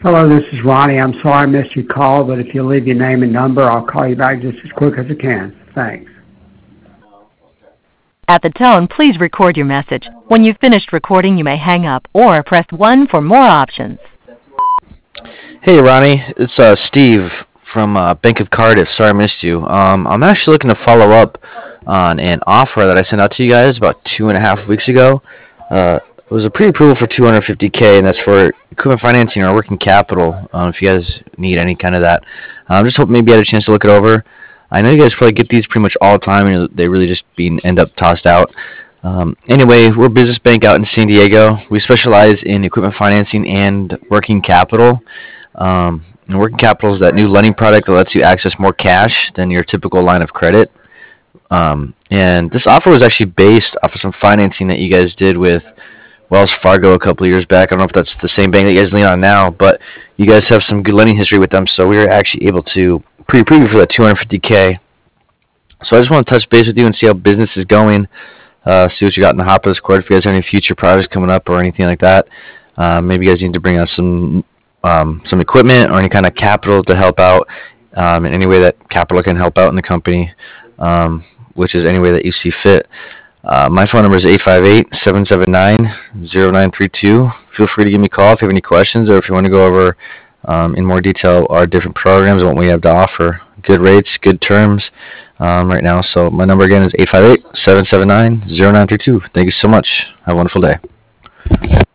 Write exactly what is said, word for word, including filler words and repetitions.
Hello, this is Ronnie. I'm sorry I missed your call, but if you leave your name and number, I'll call you back just as quick as I can. Thanks. At the tone, please record your message. When you've finished recording, you may hang up or press one for more options. Hey Ronnie, it's uh, Steve from uh, Bank of Cardiff. Sorry I missed you. Um, I'm actually looking to follow up on an offer that I sent out to you guys about two and a half weeks ago. Uh, it was a pre-approval for two hundred fifty K, and that's for equipment financing or working capital. Um, if you guys need any kind of that, I'm um, just hoping maybe you had a chance to look it over. I know you guys probably get these pretty much all the time, and they really just being end up tossed out. Um, anyway, we're a business bank out in San Diego. We specialize in equipment financing and working capital. Um, and working capital is that new lending product that lets you access more cash than your typical line of credit. Um, and this offer was actually based off of some financing that you guys did with Wells Fargo a couple of years back. I don't know if that's the same bank that you guys lean on now, but you guys have some good lending history with them, so we were actually able to pre-approve you for that two hundred fifty K. So I just want to touch base with you and see how business is going, uh, see what you got in the hopper this quarter, if you guys have any future projects coming up or anything like that. Uh, maybe you guys need to bring on some um, some equipment or any kind of capital to help out um, in any way that capital can help out in the company, um, which is any way that you see fit. Uh, my phone number is eight five eight, seven seven nine, zero nine three two. Feel free to give me a call if you have any questions or if you want to go over um, in more detail our different programs and what we have to offer. Good rates, good terms um, right now. So my number again is eight five eight, seven seven nine, zero nine three two. Thank you so much. Have a wonderful day.